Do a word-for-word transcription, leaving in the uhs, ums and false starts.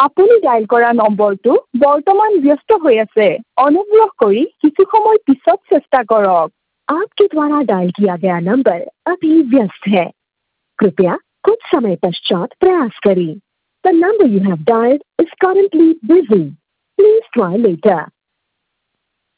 আপুনি ডায়েল কৰা নম্বৰটো বৰ্তমান ব্যস্ত হৈ আছে অনুগ্ৰহ কৰি কিছু সময় পিছত চেষ্টা কৰক आपके द्वारा डायल किया गया नंबर अभी व्यस्त है कृपया कुछ समय पश्चात प्रयास करें The number you have dialed is currently busy. Please try later.